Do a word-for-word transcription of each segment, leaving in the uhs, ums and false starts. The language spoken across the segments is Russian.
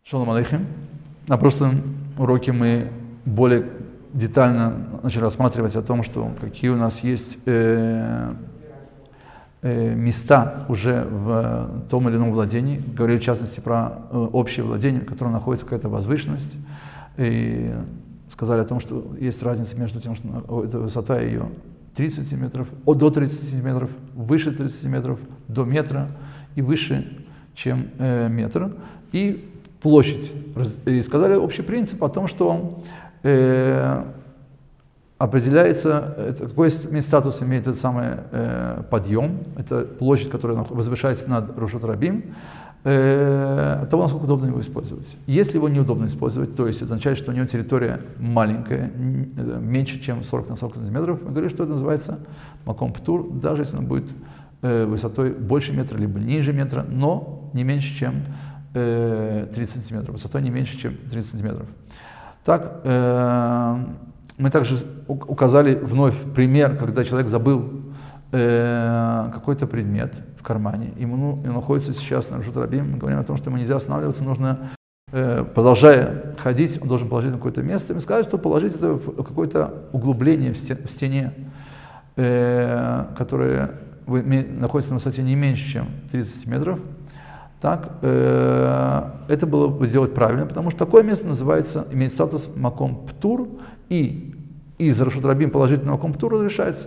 Шалом алейхим. На прошлом уроке мы более детально начали рассматривать о том, что какие у нас есть э, э, места уже в том или ином владении. Говорили в частности про э, общее владение, в котором находится какая-то возвышенность. И сказали о том, что есть разница между тем, что эта высота ее тридцать сантиметров, от до тридцати сантиметров, выше тридцати метров, до метра и выше, чем э, метр. И площадь. И сказали общий принцип о том, что э, определяется, это, какой статус имеет этот самый э, подъем, это площадь, которая возвышается над Решут Рабим, э, от того, насколько удобно его использовать. Если его неудобно использовать, то есть это означает, что у него территория маленькая, меньше, чем сорок на сорок сантиметров, мы говорим, что это называется маком птур, даже если он будет э, высотой больше метра, либо ниже метра, но не меньше, чем тридцать сантиметров, высотой не меньше, чем тридцать сантиметров. Так, э, мы также указали вновь пример, когда человек забыл э, какой-то предмет в кармане, ему ну, он находится сейчас на Решут Рабим, мы говорим о том, что ему нельзя останавливаться, нужно, э, продолжая ходить, он должен положить на какое-то место, и мы сказали, что положить это в какое-то углубление в, стен, в стене, э, которое находится на высоте не меньше, чем тридцать метров. Так, э, это было бы сделать правильно, потому что такое место называется, имеет статус маком птур, и из Решут Рабим положить на маком птур разрешается.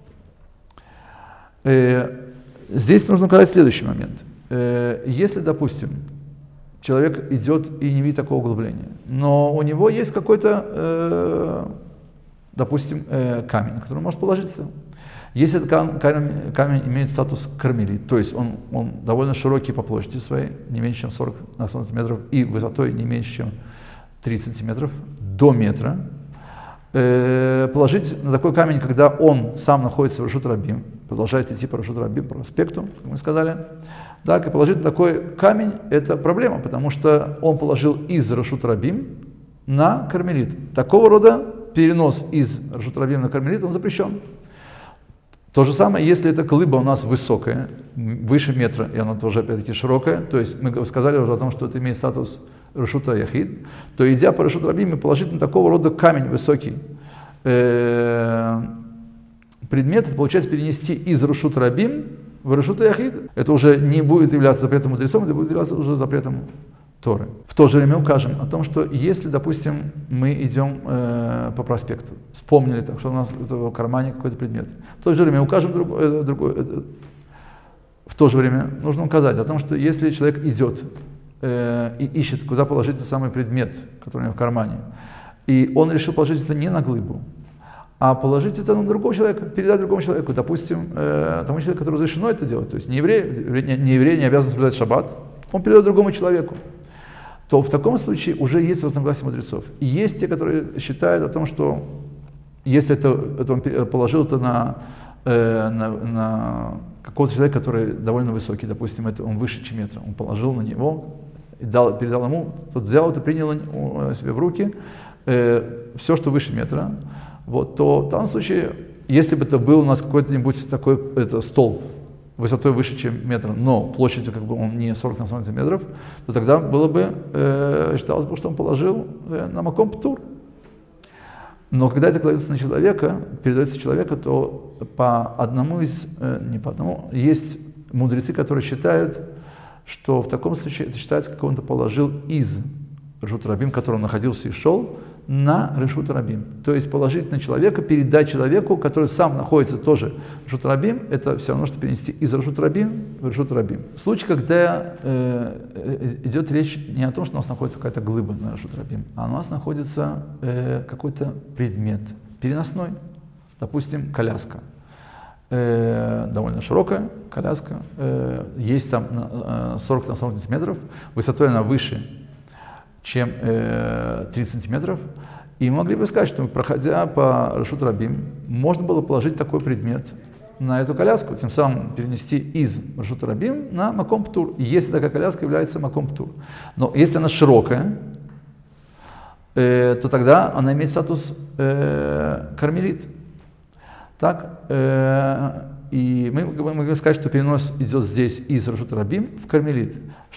Э, здесь нужно указать следующий момент. Э, если, допустим, человек идет и не видит такого углубления, но у него есть какой-то, э, допустим, э, камень, который он может положить. Если этот камень, камень имеет статус кармелит, то есть он, он довольно широкий по площади своей, не меньше, чем сорок на сорок сантиметров, и высотой не меньше, чем тридцать сантиметров, до метра, э, положить на такой камень, когда он сам находится в Решут Рабим, продолжает идти по Решут Рабим, по проспекту, как мы сказали, так, и положить на такой камень – это проблема, потому что он положил из Решут Рабим на кармелит. Такого рода перенос из Решут Рабим на кармелит, он запрещен. То же самое, если эта глыба у нас высокая, выше метра, и она тоже опять-таки широкая, то есть мы сказали уже о том, что это имеет статус Решута Яхид, то идя по Решут Рабим и положить на такого рода камень высокий э, предмет, это получается перенести из Решут Рабим в Решута Яхид, это уже не будет являться запретом мудрецом, это будет являться уже запретом Торы. В то же время укажем о том, что если, допустим, мы идем э, по проспекту, вспомнили, так, что у нас в кармане какой-то предмет, в то же время укажем другой, э, другой э, в то же время нужно указать о том, что если человек идет э, и ищет, куда положить этот самый предмет, который у него в кармане, и он решил положить это не на глыбу, а положить это на другого человека, передать другому человеку, допустим, э, тому человеку, который разрешено это делать, то есть не еврей, не еврей не обязан соблюдать шаббат, он передает другому человеку, то в таком случае уже есть разногласия мудрецов. И есть те, которые считают о том, что если это, это он положил это на, э, на, на какого-то человека, который довольно высокий, допустим, это он выше, чем метра, он положил на него, и дал, передал ему, тот взял это, принял себе в руки, э, все, что выше метра, вот, то в данном случае, если бы это был у нас какой-то-нибудь такой это, столб, высотой выше, чем метр, но площадью как бы он не сорок на сорок сантиметров, то тогда было бы, э, считалось бы, что он положил э, на маком птур. Но когда это кладется на человека, передается человеку, то по одному из, э, не по одному, есть мудрецы, которые считают, что в таком случае это считается, как он-то положил из Решут Рабим, в котором он находился и шел, на Решут Рабим. То есть положить на человека, передать человеку, который сам находится тоже в Решут Рабим, это все равно, что перенести из Решут Рабим в Решут Рабим. В случае, когда э, идет речь не о том, что у нас находится какая-то глыба на Решут Рабим, а у нас находится э, какой-то предмет переносной, допустим, коляска. Э, довольно широкая коляска, э, есть там э, сорок на сорок сантиметров, высотой она выше, чем э, тридцать сантиметров, и могли бы сказать, что проходя по Решут Рабим, можно было положить такой предмет на эту коляску, тем самым перенести из Решут Рабим на маком птур, если такая коляска является маком птур. Но если она широкая, э, то тогда она имеет статус э, кармелит. Так, э, и мы, мы можем сказать, что перенос идет здесь из Решут Рабим в кармелит.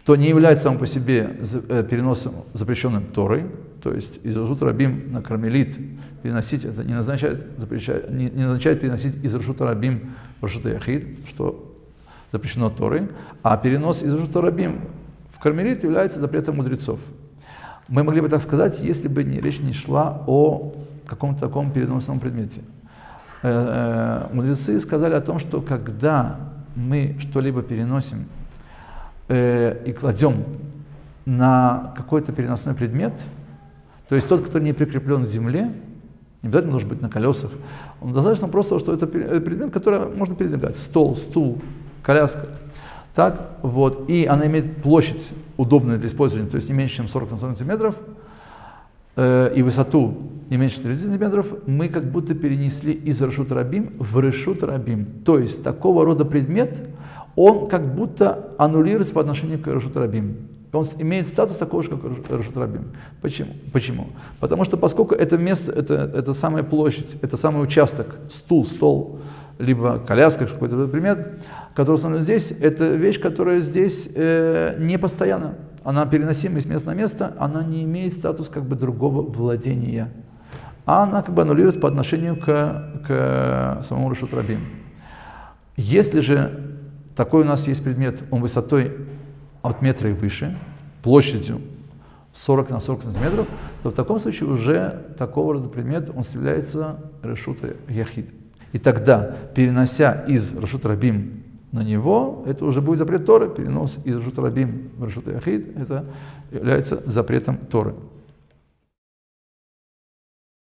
что не является сам по себе переносом, запрещенным Торой, то есть из Решута Рабим на Кармелит переносить, это не означает, запрещает, не, не означает переносить из Решута Рабим в Решута Яхид, что запрещено Торой, а перенос из Решута Рабим в Кармелит является запретом мудрецов. Мы могли бы так сказать, если бы не, речь не шла о каком-то таком переносном предмете. Э, э, мудрецы сказали о том, что когда мы что-либо переносим э, и кладем на какой-то переносной предмет, то есть тот, который не прикреплен к земле, не обязательно должен быть на колесах, он достаточно просто, что это предмет, который можно передвигать. Стол, стул, коляска. Так, вот, и она имеет площадь удобную для использования, то есть не меньше, чем сорок на сорок сантиметров, э, и высоту не меньше тридцати сантиметров, мы как будто перенесли из Решута Рабим в Решута Рабим. То есть такого рода предмет, он как будто аннулируется по отношению к Решута Рабим. Он имеет статус такого же, как Решута Рабим. Почему? Почему? Потому что поскольку это место, это, это самая площадь, это самый участок, стул, стол, либо коляска, какой-то предмет, который установлен здесь, это вещь, которая здесь э, не постоянна. Она переносима из места на место, она не имеет статус как бы другого владения. А она как бы аннулируется по отношению к, к самому Решута Рабим. Если же такой у нас есть предмет, он высотой от метра и выше, площадью сорок на сорок сантиметров, то в таком случае уже такого рода предмет, он является Решута Яхид. И тогда, перенося из Решута Рабим на него, это уже будет запрет Торы, перенос из Решута Рабим в Решута Яхид, это является запретом Торы.